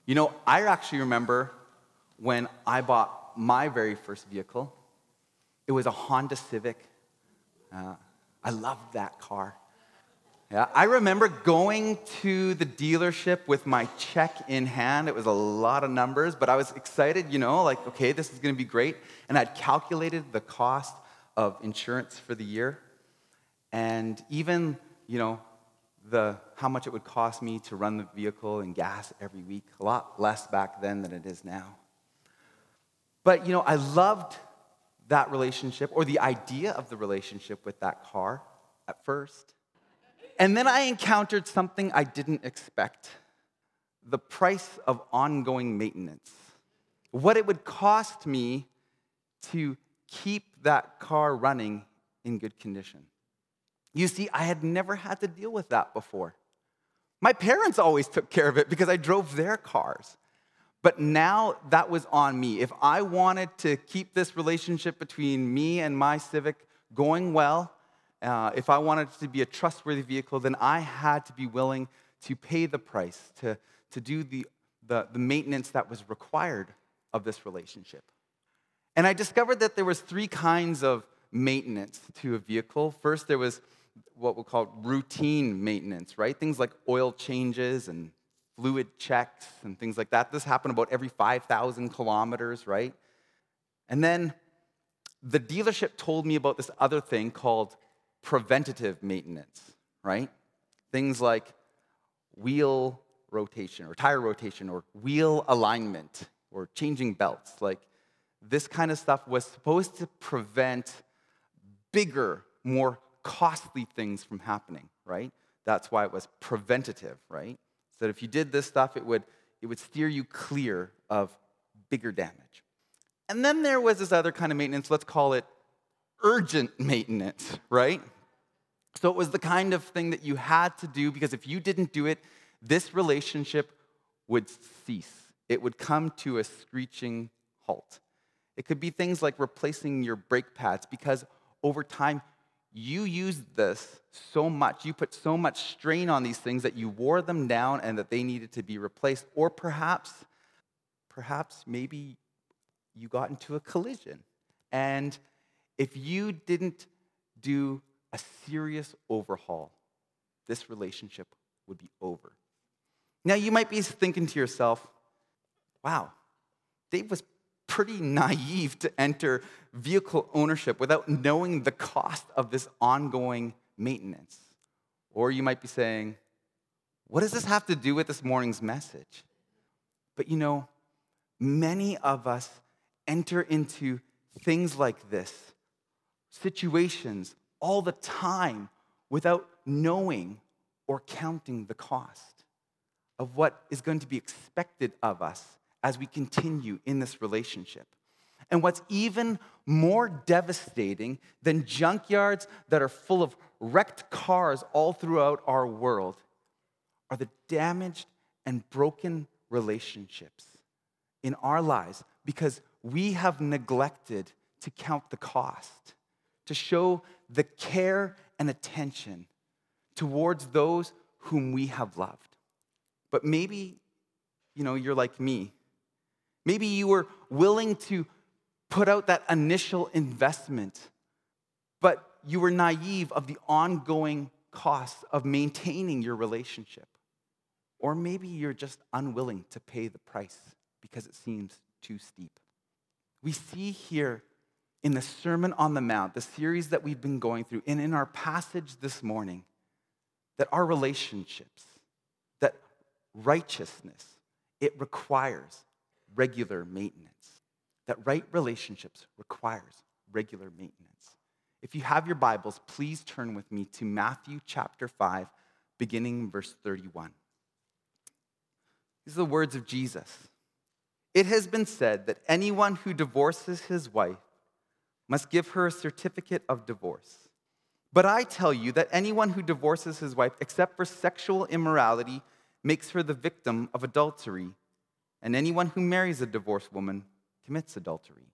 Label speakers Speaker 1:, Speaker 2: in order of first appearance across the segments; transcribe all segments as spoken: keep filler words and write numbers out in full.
Speaker 1: You know, I actually remember when I bought my very first vehicle. It was a Honda Civic. Uh, I loved that car. Yeah, I remember going to the dealership with my check in hand. It was a lot of numbers, but I was excited, you know, like, okay, this is going to be great. And I'd calculated the cost of insurance for the year, and even, you know, the how much it would cost me to run the vehicle and gas every week. A lot less back then than it is now. But, you know, I loved that relationship, or the idea of the relationship with that car at first. And then I encountered something I didn't expect: the price of ongoing maintenance. What it would cost me to keep that car running in good condition. You see, I had never had to deal with that before. My parents always took care of it because I drove their cars. But now that was on me. If I wanted to keep this relationship between me and my Civic going well, uh, if I wanted it to be a trustworthy vehicle, then I had to be willing to pay the price, to, to do the, the, the maintenance that was required of this relationship. And I discovered that there was three kinds of maintenance to a vehicle. First, there was what we'll call routine maintenance, right? Things like oil changes and fluid checks and things like that. This happened about every five thousand kilometers, right? And then the dealership told me about this other thing called preventative maintenance, right? Things like wheel rotation or tire rotation or wheel alignment or changing belts. Like, this kind of stuff was supposed to prevent bigger, more costly things from happening, right? That's why it was preventative, right? So that if you did this stuff, it would, it would steer you clear of bigger damage. And then there was this other kind of maintenance, let's call it urgent maintenance, right? So it was the kind of thing that you had to do because if you didn't do it, this relationship would cease. It would come to a screeching halt. It could be things like replacing your brake pads because over time, you used this so much, you put so much strain on these things that you wore them down and that they needed to be replaced. Or perhaps, perhaps maybe you got into a collision. And if you didn't do a serious overhaul, this relationship would be over. Now, you might be thinking to yourself, wow, Dave was pretty naive to enter vehicle ownership without knowing the cost of this ongoing maintenance. Or you might be saying, what does this have to do with this morning's message? But you know, many of us enter into things like this, situations all the time without knowing or counting the cost of what is going to be expected of us as we continue in this relationship. And what's even more devastating than junkyards that are full of wrecked cars all throughout our world are the damaged and broken relationships in our lives because we have neglected to count the cost, to show the care and attention towards those whom we have loved. But maybe, you know, you're like me. Maybe you were willing to put out that initial investment, but you were naive of the ongoing costs of maintaining your relationship. Or maybe you're just unwilling to pay the price because it seems too steep. We see here in the Sermon on the Mount, the series that we've been going through, and in our passage this morning, that our relationships, that righteousness, it requires regular maintenance. That right relationships requires regular maintenance. If you have your Bibles, please turn with me to Matthew chapter five, beginning verse thirty-one. These are the words of Jesus. It has been said that anyone who divorces his wife must give her a certificate of divorce. But I tell you that anyone who divorces his wife, except for sexual immorality, makes her the victim of adultery. And anyone who marries a divorced woman commits adultery.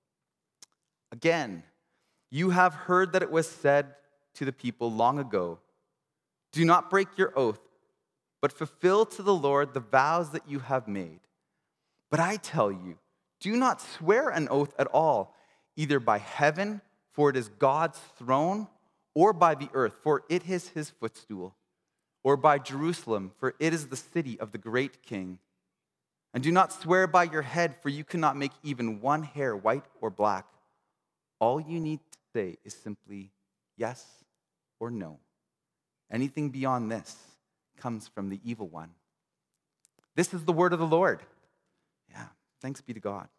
Speaker 1: Again, you have heard that it was said to the people long ago, do not break your oath, but fulfill to the Lord the vows that you have made. But I tell you, do not swear an oath at all, either by heaven, for it is God's throne, or by the earth, for it is his footstool, or by Jerusalem, for it is the city of the great king. And do not swear by your head, for you cannot make even one hair white or black. All you need to say is simply yes or no. Anything beyond this comes from the evil one. This is the word of the Lord. Yeah, thanks be to God.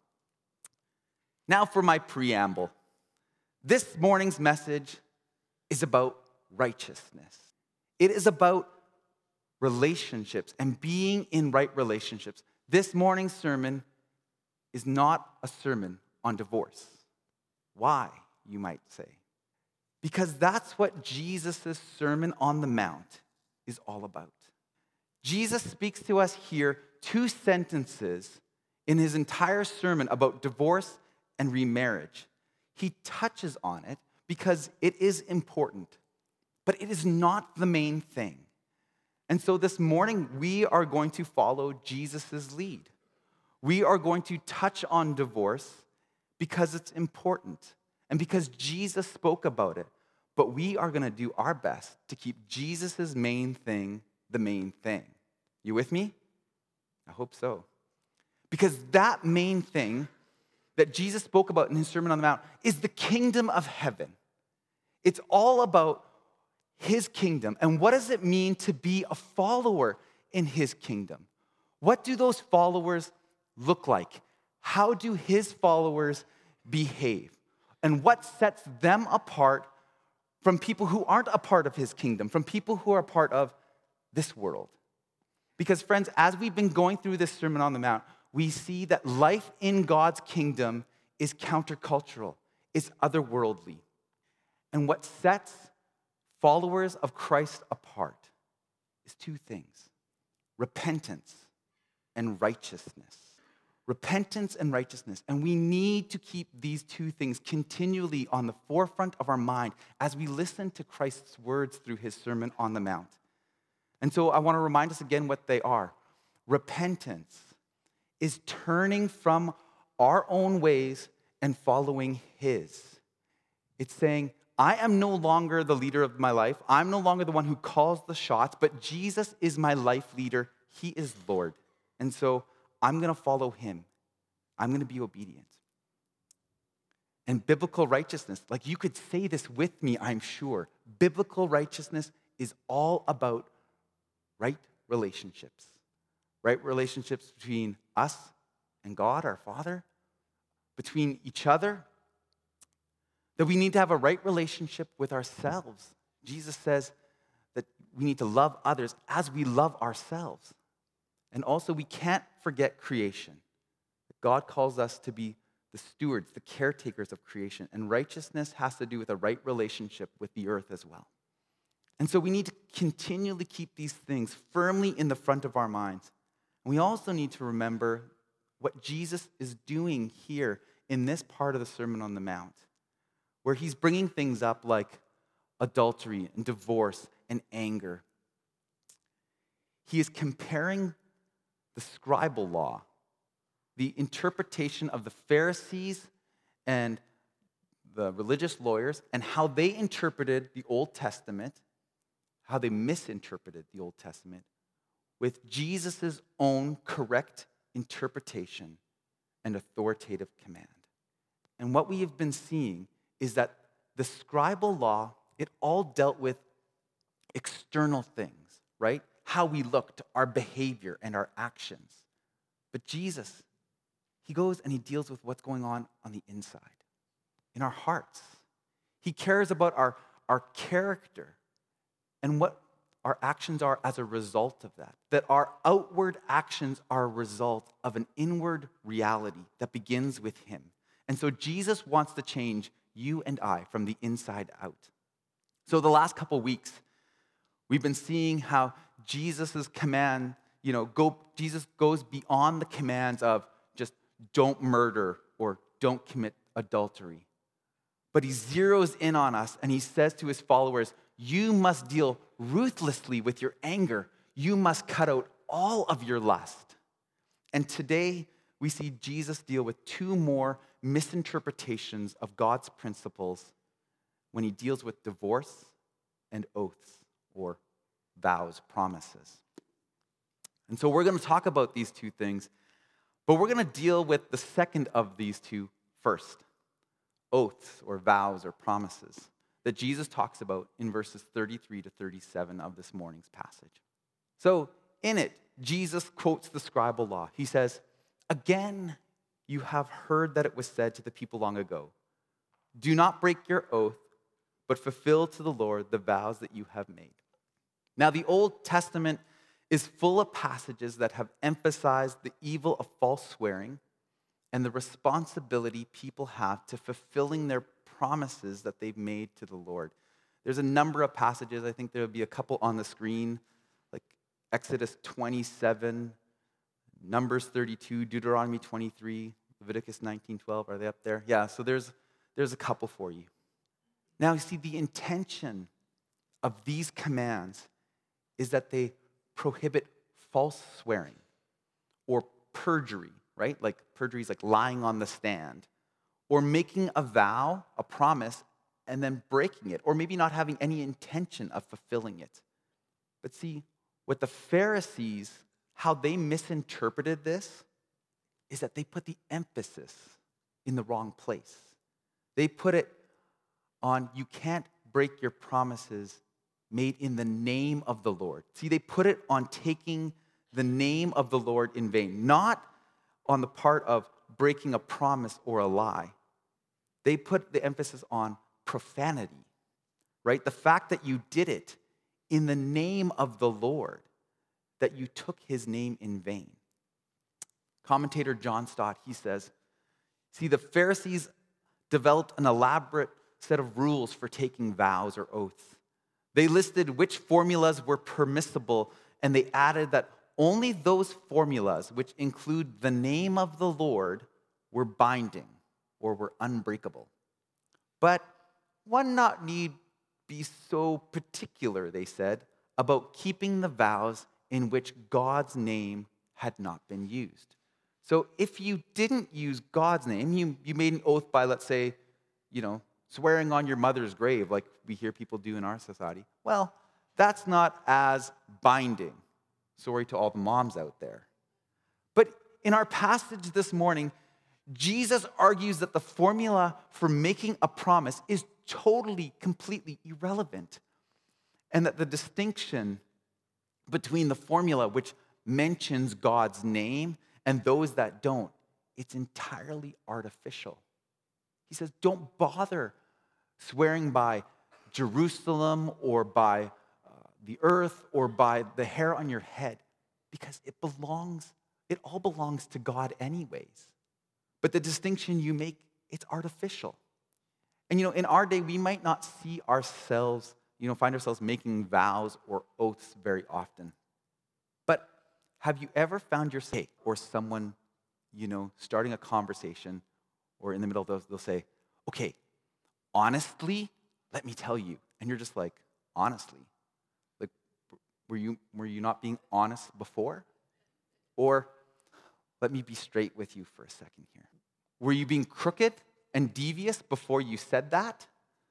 Speaker 1: Now for my preamble. This morning's message is about righteousness. It is about relationships and being in right relationships. This morning's sermon is not a sermon on divorce. Why, you might say? Because that's what Jesus' Sermon on the Mount is all about. Jesus speaks to us here two sentences in his entire sermon about divorce and remarriage. He touches on it because it is important, but it is not the main thing. And so this morning, we are going to follow Jesus' lead. We are going to touch on divorce because it's important and because Jesus spoke about it. But we are going to do our best to keep Jesus' main thing the main thing. You with me? I hope so. Because that main thing that Jesus spoke about in his Sermon on the Mount is the kingdom of heaven. It's all about his kingdom. And what does it mean to be a follower in his kingdom? What do those followers look like? How do his followers behave? And what sets them apart from people who aren't a part of his kingdom, from people who are a part of this world? Because friends, as we've been going through this Sermon on the Mount, we see that life in God's kingdom is countercultural, it's otherworldly. And what sets followers of Christ apart is two things: repentance and righteousness. Repentance and righteousness. And we need to keep these two things continually on the forefront of our mind as we listen to Christ's words through his Sermon on the Mount. And so I want to remind us again what they are. Repentance is turning from our own ways and following his. It's saying, I am no longer the leader of my life. I'm no longer the one who calls the shots, but Jesus is my life leader. He is Lord. And so I'm going to follow him. I'm going to be obedient. And biblical righteousness, like you could say this with me, I'm sure. Biblical righteousness is all about right relationships. Right relationships between us and God, our Father, between each other, that we need to have a right relationship with ourselves. Jesus says that we need to love others as we love ourselves. And also, we can't forget creation. God calls us to be the stewards, the caretakers of creation. And righteousness has to do with a right relationship with the earth as well. And so we need to continually keep these things firmly in the front of our minds. And we also need to remember what Jesus is doing here in this part of the Sermon on the Mount, where he's bringing things up like adultery and divorce and anger. He is comparing the scribal law, the interpretation of the Pharisees and the religious lawyers, and how they interpreted the Old Testament, how they misinterpreted the Old Testament, with Jesus' own correct interpretation and authoritative command. And what we have been seeing is that the scribal law, it all dealt with external things, right? How we looked, our behavior and our actions. But Jesus, he goes and he deals with what's going on on the inside, in our hearts. He cares about our, our character and what our actions are as a result of that. That our outward actions are a result of an inward reality that begins with him. And so Jesus wants to change you and I from the inside out. So the last couple weeks, we've been seeing how Jesus' command, you know, go, Jesus goes beyond the commands of just don't murder or don't commit adultery. But he zeroes in on us and he says to his followers, you must deal ruthlessly with your anger. You must cut out all of your lust. And today, we see Jesus deal with two more misinterpretations of God's principles when he deals with divorce and oaths or vows, promises. And so we're going to talk about these two things, but we're going to deal with the second of these two first, oaths or vows or promises that Jesus talks about in verses thirty-three to thirty-seven of this morning's passage. So in it, Jesus quotes the scribal law. He says, "Again, you have heard that it was said to the people long ago, 'Do not break your oath, but fulfill to the Lord the vows that you have made.'" Now, the Old Testament is full of passages that have emphasized the evil of false swearing and the responsibility people have to fulfilling their promises that they've made to the Lord. There's a number of passages. I think there will be a couple on the screen, like Exodus twenty-seven, Numbers thirty-two, Deuteronomy twenty-three, Leviticus nineteen twelve. Are they up there? Yeah, so there's, there's a couple for you. Now, you see, the intention of these commands is that they prohibit false swearing or perjury, right? Like perjury is like lying on the stand, or making a vow, a promise, and then breaking it, or maybe not having any intention of fulfilling it. But see, what the Pharisees, how they misinterpreted this is that they put the emphasis in the wrong place. They put it on, you can't break your promises made in the name of the Lord. See, they put it on taking the name of the Lord in vain, not on the part of breaking a promise or a lie. They put the emphasis on profanity, right? The fact that you did it in the name of the Lord, that you took his name in vain. Commentator John Stott, he says, see, the Pharisees developed an elaborate set of rules for taking vows or oaths. They listed which formulas were permissible, and they added that only those formulas which include the name of the Lord were binding or were unbreakable. But one not need be so particular, they said, about keeping the vows in which God's name had not been used. So if you didn't use God's name, you, you made an oath by, let's say, you know, swearing on your mother's grave, like we hear people do in our society, well, that's not as binding. Sorry to all the moms out there. But in our passage this morning, Jesus argues that the formula for making a promise is totally, completely irrelevant, and that the distinction between the formula which mentions God's name and those that don't, it's entirely artificial. He says, don't bother swearing by Jerusalem or by uh, the earth or by the hair on your head, because it belongs, it all belongs to God anyways. But the distinction you make, it's artificial. And you know, in our day, we might not see ourselves, you know, find ourselves making vows or oaths very often. But have you ever found yourself or someone, you know, starting a conversation, or in the middle of those, they'll say, okay, honestly, let me tell you. And you're just like, honestly? Like, were you, were you not being honest before? Or, let me be straight with you for a second here. Were you being crooked and devious before you said that?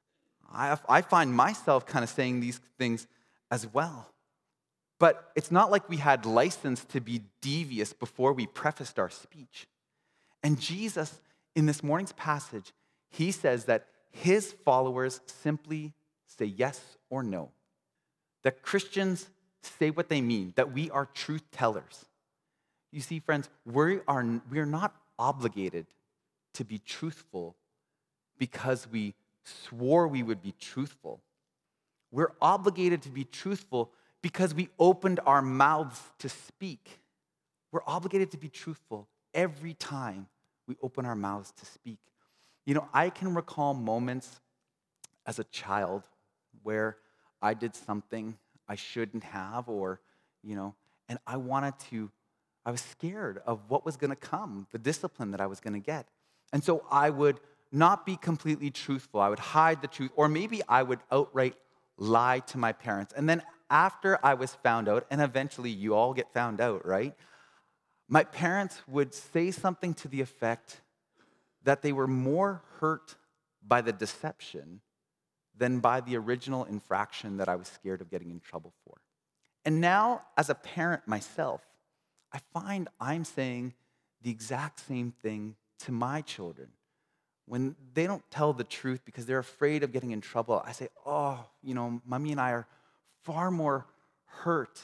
Speaker 1: I, I find myself kind of saying these things as well. But it's not like we had license to be devious before we prefaced our speech. And Jesus, in this morning's passage, he says that his followers simply say yes or no. That Christians say what they mean, that we are truth tellers. You see, friends, we are, we are not obligated to be truthful because we swore we would be truthful. We're obligated to be truthful because we opened our mouths to speak. We're obligated to be truthful every time we open our mouths to speak. You know, I can recall moments as a child where I did something I shouldn't have, or, you know, and I wanted to, I was scared of what was going to come, the discipline that I was going to get. And so I would not be completely truthful. I would hide the truth, or maybe I would outright lie to my parents. And then after I was found out, and eventually you all get found out, right? My parents would say something to the effect that they were more hurt by the deception than by the original infraction that I was scared of getting in trouble for. And now, as a parent myself, I find I'm saying the exact same thing to my children. When they don't tell the truth because they're afraid of getting in trouble, I say, oh, you know, mommy and I are far more hurt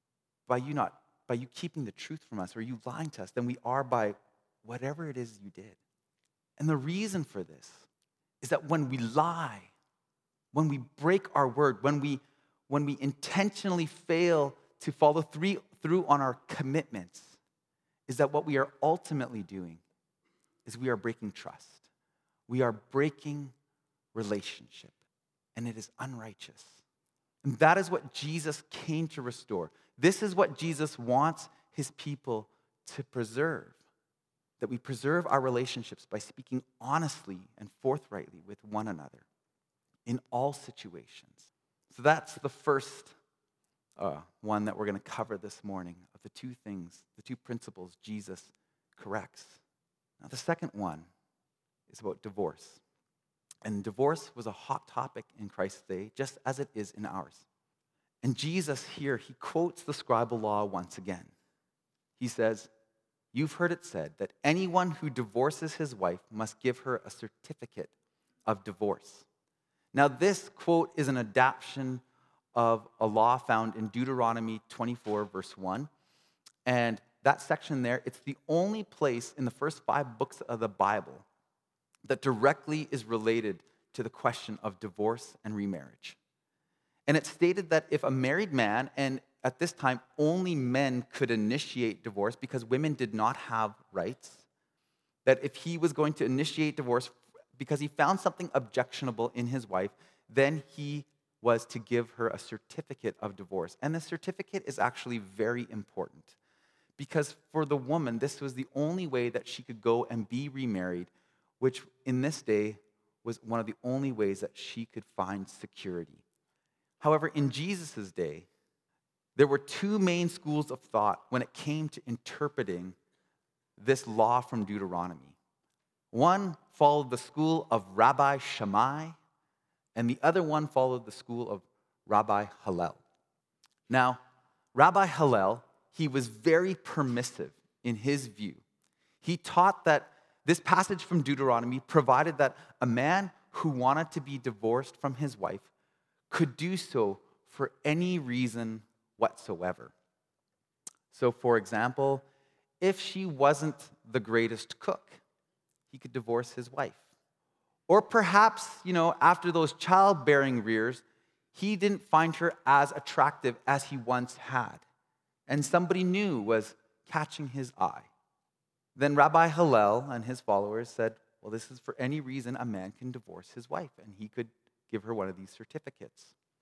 Speaker 1: by you not, by you keeping the truth from us or you lying to us than we are by whatever it is you did. And the reason for this is that when we lie, when we break our word, when we when we intentionally fail to follow through through on our commitments, is that what we are ultimately doing is we are breaking trust. We are breaking relationship, and it is unrighteous. And that is what Jesus came to restore. This is what Jesus wants his people to preserve. That we preserve our relationships by speaking honestly and forthrightly with one another in all situations. So that's the first uh, one that we're going to cover this morning of the two things, the two principles Jesus corrects. Now, the second one is about divorce. And divorce was a hot topic in Christ's day, just as it is in ours. And Jesus here, he quotes the scribal law once again. He says, "You've heard it said that anyone who divorces his wife must give her a certificate of divorce." Now, this quote is an adaptation of a law found in Deuteronomy twenty-four, verse one. And that section there, it's the only place in the first five books of the Bible that directly is related to the question of divorce and remarriage. And it stated that if a married man, and at this time only men could initiate divorce because women did not have rights, that if he was going to initiate divorce because he found something objectionable in his wife, then he was to give her a certificate of divorce. And the certificate is actually very important because for the woman, this was the only way that she could go and be remarried, which in this day was one of the only ways that she could find security. However, in Jesus' day, there were two main schools of thought when it came to interpreting this law from Deuteronomy. One followed the school of Rabbi Shammai, and the other one followed the school of Rabbi Hillel. Now, Rabbi Hillel, he was very permissive in his view. He taught that this passage from Deuteronomy provided that a man who wanted to be divorced from his wife could do so for any reason whatsoever. So, for example, if she wasn't the greatest cook, he could divorce his wife. Or perhaps, you know, after those childbearing years, he didn't find her as attractive as he once had, and somebody new was catching his eye. Then Rabbi Hillel and his followers said, well, this is for any reason a man can divorce his wife, and he could give her one of these certificates.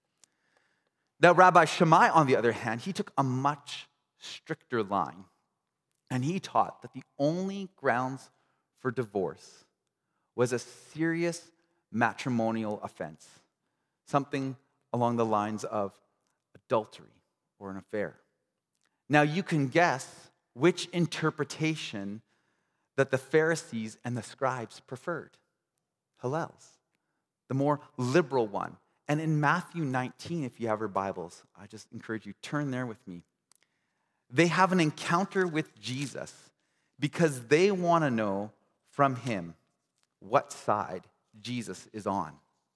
Speaker 1: Now, Rabbi Shammai, on the other hand, he took a much stricter line, and he taught that the only grounds for divorce was a serious matrimonial offense, something along the lines of adultery or an affair. Now, you can guess which interpretation that the Pharisees and the scribes preferred. Hillel's, the more liberal one. And in Matthew nineteen, if you have your Bibles, I just encourage you, turn there with me. They have an encounter with Jesus because they want to know from him what side Jesus is on.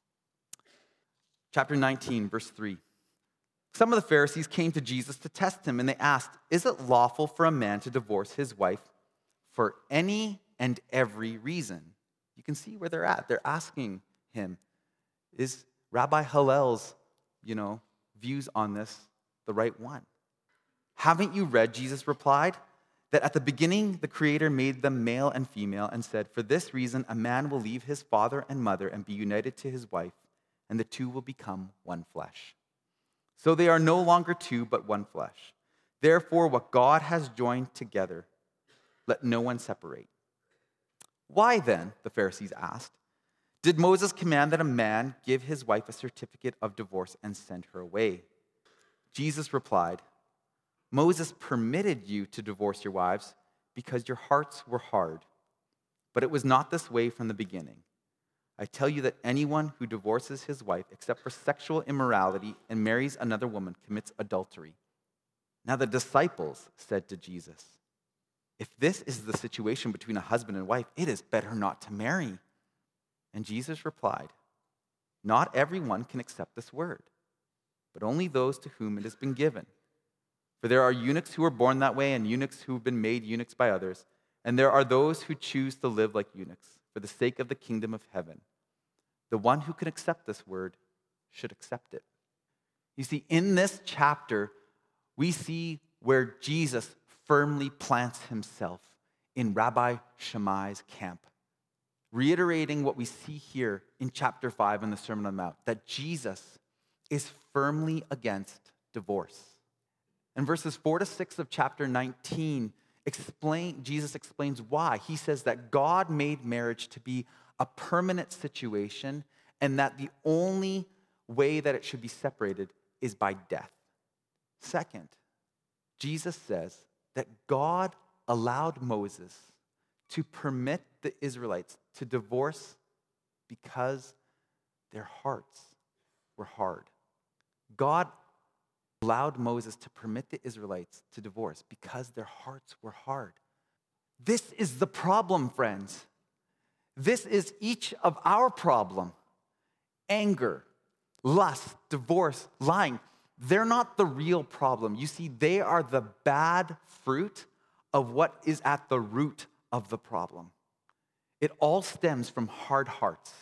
Speaker 1: Chapter nineteen, verse three. Some of the Pharisees came to Jesus to test him, and they asked, is it lawful for a man to divorce his wife for any and every reason? You can see where they're at. They're asking him, is Rabbi Hillel's, you know, views on this the right one? Haven't you read, Jesus replied, that at the beginning the Creator made them male and female and said, for this reason a man will leave his father and mother and be united to his wife, and the two will become one flesh. So they are no longer two, but one flesh. Therefore, what God has joined together, let no one separate. Why then, the Pharisees asked, did Moses command that a man give his wife a certificate of divorce and send her away? Jesus replied, Moses permitted you to divorce your wives, because your hearts were hard. But it was not this way from the beginning. I tell you that anyone who divorces his wife except for sexual immorality and marries another woman commits adultery." Now the disciples said to Jesus, "If this is the situation between a husband and wife, it is better not to marry." And Jesus replied, "Not everyone can accept this word, but only those to whom it has been given. For there are eunuchs who are born that way and eunuchs who have been made eunuchs by others, and there are those who choose to live like eunuchs for the sake of the kingdom of heaven. The one who can accept this word should accept it." You see, in this chapter, we see where Jesus firmly plants himself in Rabbi Shammai's camp, reiterating what we see here in chapter five in the Sermon on the Mount, that Jesus is firmly against divorce. In verses four to six of chapter nineteen, explain, Jesus explains why. He says that God made marriage to be a permanent situation and that the only way that it should be separated is by death. Second, Jesus says that God allowed Moses to permit the Israelites to divorce because their hearts were hard. God allowed Moses to permit the Israelites to divorce because their hearts were hard. This is the problem, friends. This is each of our problem. Anger, lust, divorce, lying. They're not the real problem. You see, they are the bad fruit of what is at the root of the problem. It all stems from hard hearts.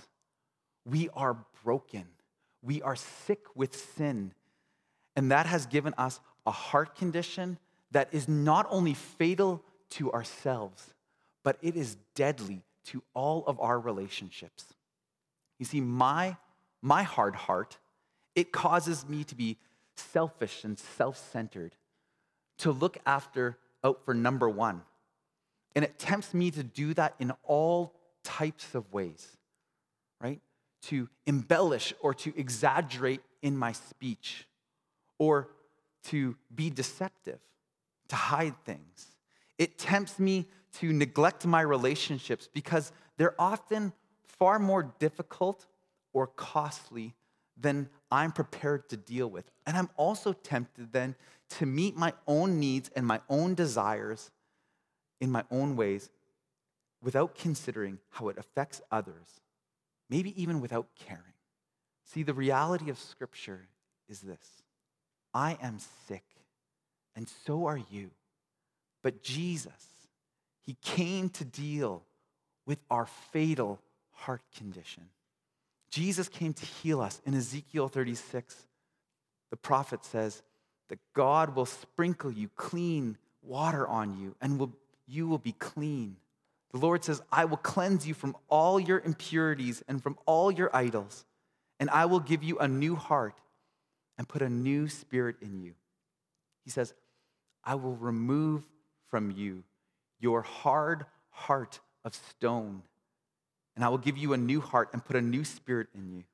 Speaker 1: We are broken. We are sick with sin. And that has given us a heart condition that is not only fatal to ourselves, but it is deadly to all of our relationships. You see, my, my hard heart, it causes me to be selfish and self-centered, to look after, out for number one. And it tempts me to do that in all types of ways, right? To embellish or to exaggerate in my speech, or to be deceptive, to hide things. It tempts me to neglect my relationships because they're often far more difficult or costly than I'm prepared to deal with. And I'm also tempted then to meet my own needs and my own desires in my own ways without considering how it affects others, maybe even without caring. See, the reality of Scripture is this: I am sick, and so are you. But Jesus, he came to deal with our fatal heart condition. Jesus came to heal us. In Ezekiel thirty-six, the prophet says that God will sprinkle you clean water on you, and will, you will be clean. The Lord says, I will cleanse you from all your impurities and from all your idols, and I will give you a new heart and put a new spirit in you. He says, I will remove from you your hard heart of stone, and I will give you a new heart and put a new spirit in you.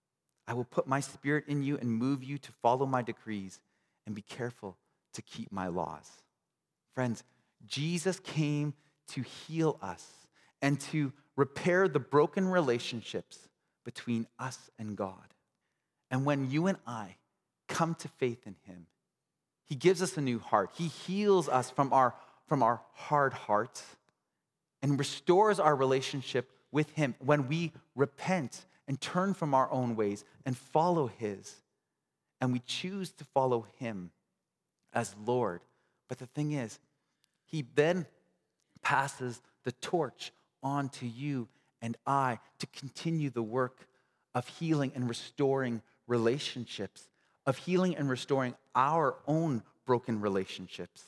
Speaker 1: I will put my spirit in you and move you to follow my decrees and be careful to keep my laws. Friends, Jesus came to heal us and to repair the broken relationships between us and God. And when you and I come to faith in him, he gives us a new heart. He heals us from our, from our hard hearts and restores our relationship with him when we repent and turn from our own ways and follow his. And we choose to follow him as Lord. But the thing is, he then passes the torch on to you and I to continue the work of healing and restoring relationships, of healing and restoring our own broken relationships.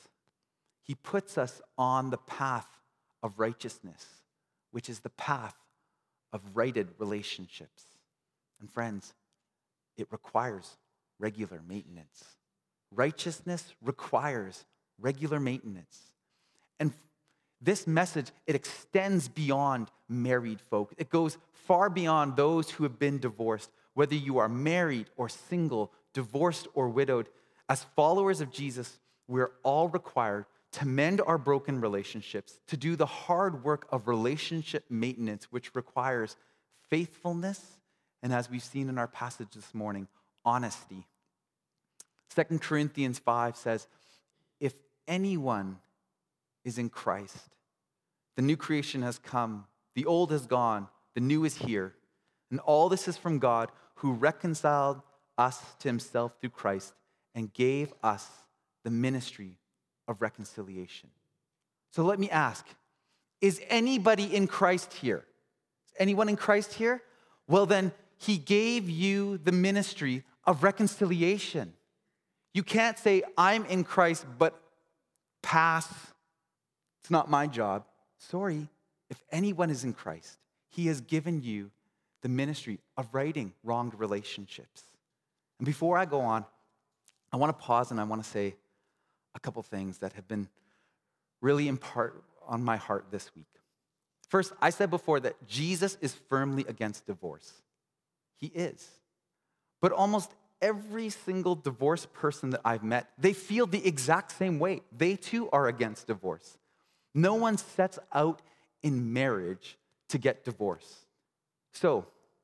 Speaker 1: He puts us on the path of righteousness, which is the path of righted relationships. And friends, it requires regular maintenance. Righteousness requires regular maintenance. And this message, it extends beyond married folk. It goes far beyond those who have been divorced, whether you are married or single, divorced or widowed. As followers of Jesus, we're all required to mend our broken relationships, to do the hard work of relationship maintenance, which requires faithfulness, and as we've seen in our passage this morning, honesty. Second Corinthians five says, if anyone is in Christ, the new creation has come, the old has gone, the new is here. And all this is from God, who reconciled us to himself through Christ and gave us the ministry of reconciliation. So let me ask, is anybody in Christ here? Is anyone in Christ here? Well, then he gave you the ministry of reconciliation. You can't say, I'm in Christ, but pass. It's not my job. Sorry, if anyone is in Christ, he has given you the ministry of righting wronged relationships. And before I go on, I want to pause and I want to say a couple things that have been really impart on my heart this week. First, I said before that Jesus is firmly against divorce. He is. But almost every single divorced person that I've met, they feel the exact same way. They too are against divorce. No one sets out in marriage to get divorced. So,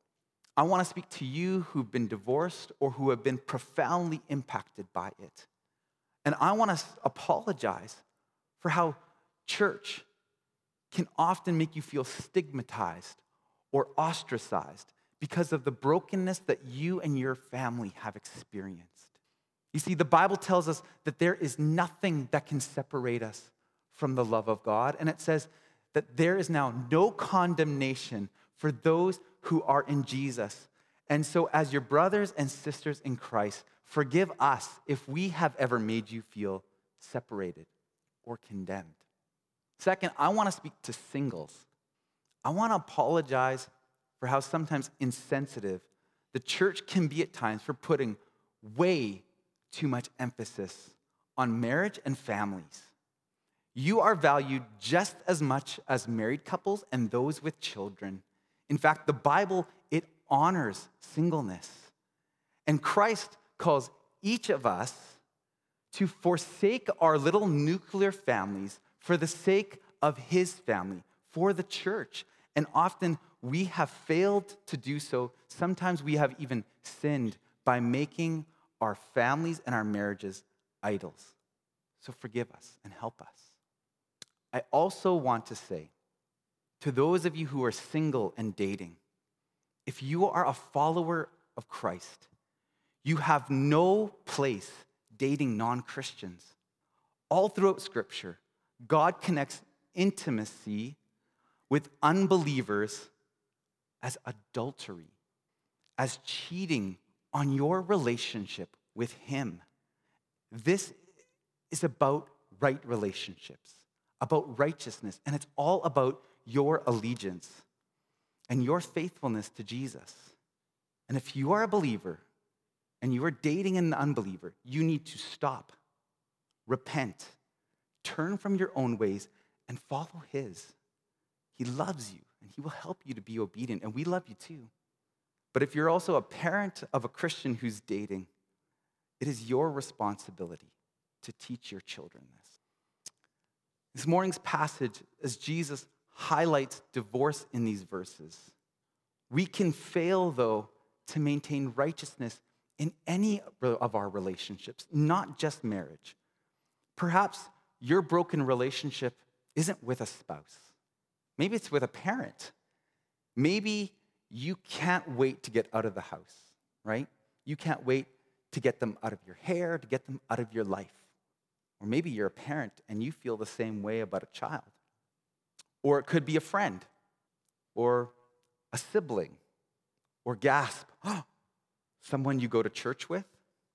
Speaker 1: I want to speak to you who've been divorced or who have been profoundly impacted by it. And I want to apologize for how church can often make you feel stigmatized or ostracized because of the brokenness that you and your family have experienced. You see, the Bible tells us that there is nothing that can separate us from the love of God. And it says that there is now no condemnation for those who are in Jesus. And so as your brothers and sisters in Christ, forgive us if we have ever made you feel separated or condemned. Second, I want to speak to singles. I want to apologize for how sometimes insensitive the church can be at times for putting way too much emphasis on marriage and families. You are valued just as much as married couples and those with children. In fact, the Bible, it honors singleness. And Christ calls each of us to forsake our little nuclear families for the sake of his family, for the church. And often we have failed to do so. Sometimes we have even sinned by making our families and our marriages idols. So forgive us and help us. I also want to say to those of you who are single and dating, if you are a follower of Christ, you have no place dating non-Christians. All throughout Scripture, God connects intimacy with unbelievers as adultery, as cheating on your relationship with him. This is about right relationships, about righteousness, and it's all about your allegiance and your faithfulness to Jesus. And if you are a believer and you are dating an unbeliever, you need to stop, repent, turn from your own ways, and follow his. He loves you, and he will help you to be obedient, and we love you too. But if you're also a parent of a Christian who's dating, it is your responsibility to teach your children this. This morning's passage, as Jesus highlights divorce in these verses, we can fail, though, to maintain righteousness in any of our relationships, not just marriage. Perhaps your broken relationship isn't with a spouse. Maybe it's with a parent. Maybe you can't wait to get out of the house, right? You can't wait to get them out of your hair, to get them out of your life. Or maybe you're a parent and you feel the same way about a child. Or it could be a friend, or a sibling, or gasp, oh, someone you go to church with.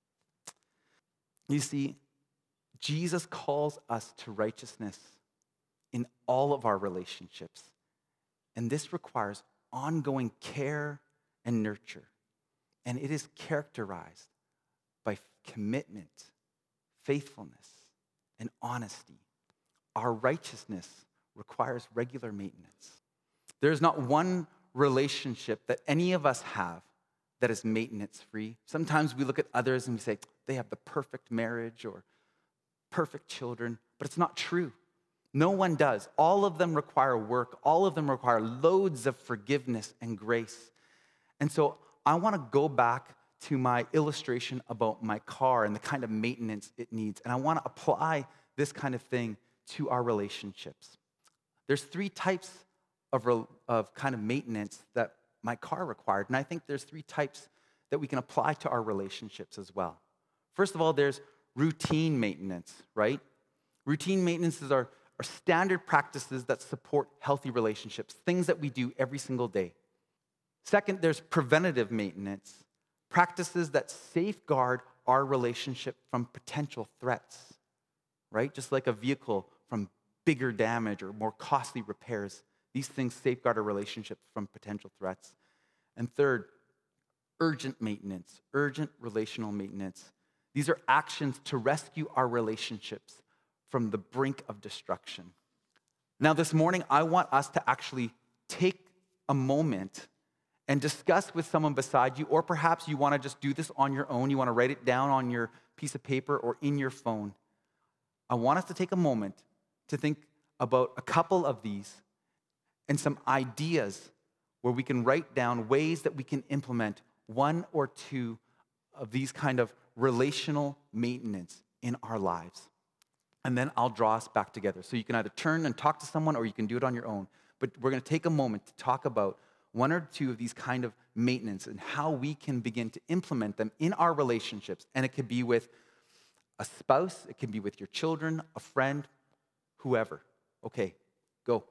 Speaker 1: You see, Jesus calls us to righteousness in all of our relationships. And this requires ongoing care and nurture. And it is characterized by commitment, faithfulness, and honesty. Our righteousness requires regular maintenance. There's not one relationship that any of us have that is maintenance-free. Sometimes we look at others and we say, they have the perfect marriage, or perfect children, but it's not true. No one does. All of them require work. All of them require loads of forgiveness and grace. And so I want to go back to my illustration about my car and the kind of maintenance it needs. And I want to apply this kind of thing to our relationships. There's three types of, of kind of maintenance that my car required. And I think there's three types that we can apply to our relationships as well. First of all, there's routine maintenance, right? Routine maintenance is our, our standard practices that support healthy relationships, things that we do every single day. Second, there's preventative maintenance, practices that safeguard our relationship from potential threats, right? Just like a vehicle from bigger damage or more costly repairs. These things safeguard our relationship from potential threats. And third, urgent maintenance, urgent relational maintenance. These are actions to rescue our relationships from the brink of destruction. Now, this morning, I want us to actually take a moment and discuss with someone beside you, or perhaps you want to just do this on your own. You want to write it down on your piece of paper or in your phone. I want us to take a moment to think about a couple of these and some ideas where we can write down ways that we can implement one or two of these kind of relational maintenance in our lives. And then I'll draw us back together. So you can either turn and talk to someone or you can do it on your own. But we're going to take a moment to talk about one or two of these kind of maintenance and how we can begin to implement them in our relationships. And it could be with a spouse, it can be with your children, a friend, whoever. Okay, go.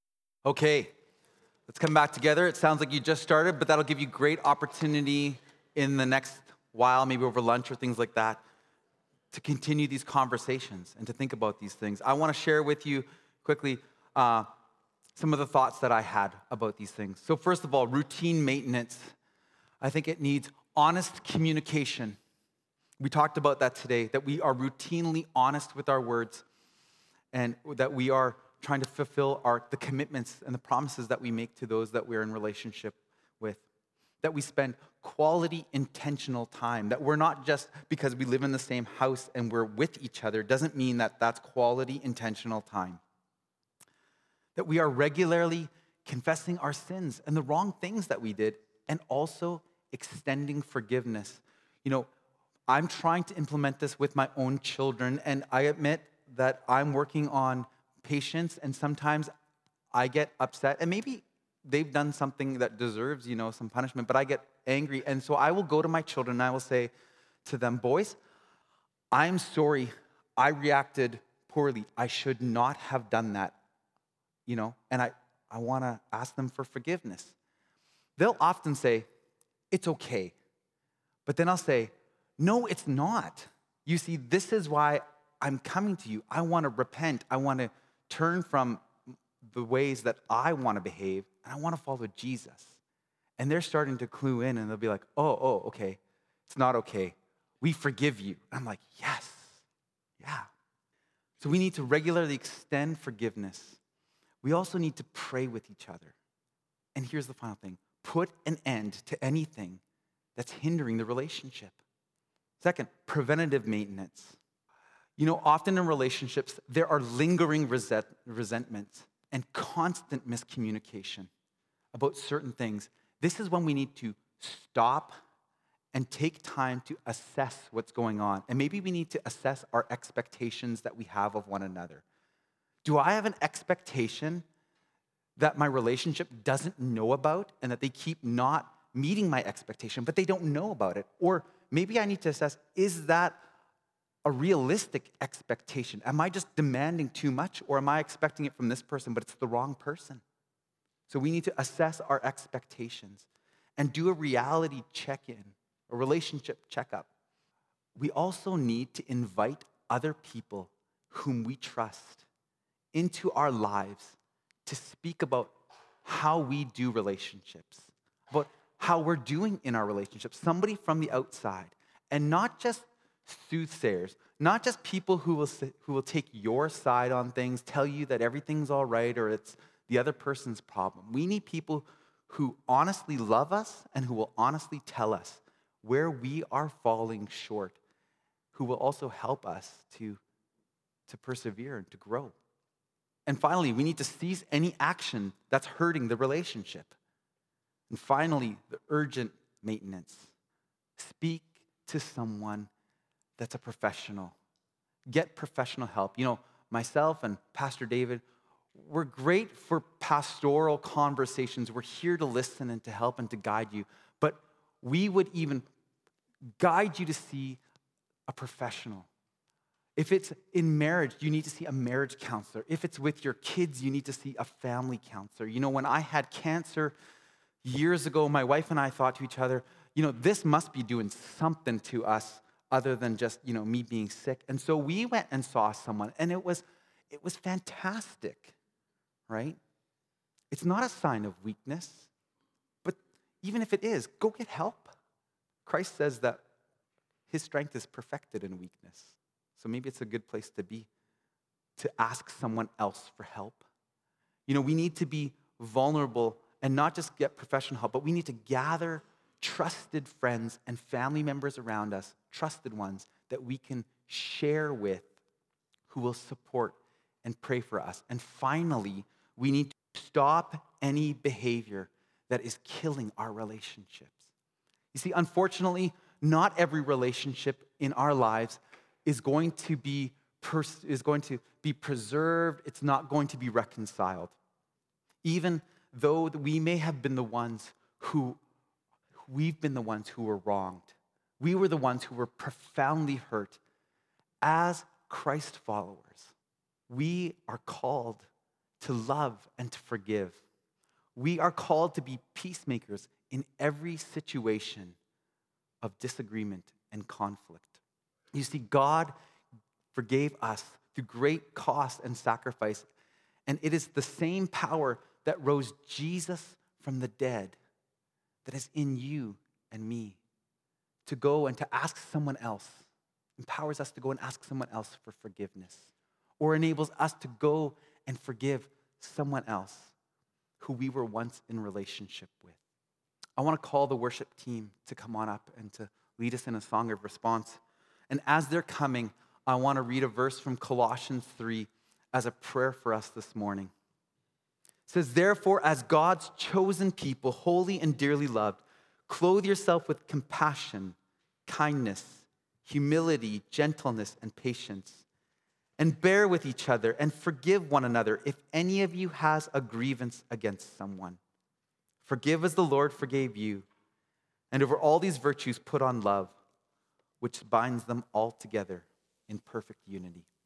Speaker 1: Okay, let's come back together. It sounds like you just started, but that'll give you great opportunity in the next while, maybe over lunch or things like that, to continue these conversations and to think about these things. I want to share with you quickly uh, some of the thoughts that I had about these things. So first of all, routine maintenance. I think it needs honest communication. We talked about that today, that we are routinely honest with our words and that we are trying to fulfill our, the commitments and the promises that we make to those that we're in relationship with. That we spend quality, intentional time. That we're not just because we live in the same house and we're with each other, doesn't mean that that's quality, intentional time. That we are regularly confessing our sins and the wrong things that we did, and also extending forgiveness. You know, I'm trying to implement this with my own children, and I admit that I'm working on patience, and sometimes I get upset, and maybe they've done something that deserves, you know, some punishment, but I get angry. And so I will go to my children and I will say to them, boys, I'm sorry, I reacted poorly. I should not have done that, you know, and I, I want to ask them for forgiveness. They'll often say, it's okay. But then I'll say, no, it's not. You see, this is why I'm coming to you. I want to repent. I want to turn from the ways that I want to behave, and I want to follow Jesus. And they're starting to clue in, and they'll be like, oh, oh, okay, it's not okay. We forgive you. And I'm like, yes, yeah. So we need to regularly extend forgiveness. We also need to pray with each other. And here's the final thing. Put an end to anything that's hindering the relationship. Second, preventative maintenance. You know, often in relationships, there are lingering resent- resentments and constant miscommunication about certain things. This is when we need to stop and take time to assess what's going on. And maybe we need to assess our expectations that we have of one another. Do I have an expectation that my relationship doesn't know about and that they keep not meeting my expectation, but they don't know about it? Or maybe I need to assess, is that a realistic expectation? Am I just demanding too much, or am I expecting it from this person, but it's the wrong person? So we need to assess our expectations and do a reality check-in, a relationship checkup. We also need to invite other people whom we trust into our lives to speak about how we do relationships, about how we're doing in our relationships, somebody from the outside, and not just soothsayers, not just people who will who will take your side on things, tell you that everything's all right or it's the other person's problem. We need people who honestly love us and who will honestly tell us where we are falling short, who will also help us to to persevere and to grow. And finally, we need to cease any action that's hurting the relationship. And finally, the urgent maintenance. Speak to someone that's a professional. Get professional help. You know, myself and Pastor David, we're great for pastoral conversations. We're here to listen and to help and to guide you. But we would even guide you to see a professional. If it's in marriage, you need to see a marriage counselor. If it's with your kids, you need to see a family counselor. You know, when I had cancer years ago, my wife and I thought to each other, you know, this must be doing something to us other than just, you know, me being sick. And so we went and saw someone, and it was, it was fantastic, right? It's not a sign of weakness, but even if it is, go get help. Christ says that his strength is perfected in weakness. So maybe it's a good place to be, to ask someone else for help. You know, we need to be vulnerable and not just get professional help, but we need to gather trusted friends and family members around us, trusted ones that we can share with, who will support and pray for us. And finally, we need to stop any behavior that is killing our relationships. You see, unfortunately, not every relationship in our lives is going to be pers- is going to be preserved. It's not going to be reconciled. Even though we may have been the ones who, we've been the ones who were wronged. We were the ones who were profoundly hurt. As Christ followers, we are called to love and to forgive. We are called to be peacemakers in every situation of disagreement and conflict. You see, God forgave us through great cost and sacrifice, and it is the same power that rose Jesus from the dead that is in you and me to go and to ask someone else, empowers us to go and ask someone else for forgiveness, or enables us to go and forgive someone else who we were once in relationship with. I want to call the worship team to come on up and to lead us in a song of response. And as they're coming, I want to read a verse from Colossians three as a prayer for us this morning. It says, therefore, as God's chosen people, holy and dearly loved, clothe yourself with compassion, kindness, humility, gentleness, and patience. And bear with each other and forgive one another if any of you has a grievance against someone. Forgive as the Lord forgave you. And over all these virtues, put on love, which binds them all together in perfect unity.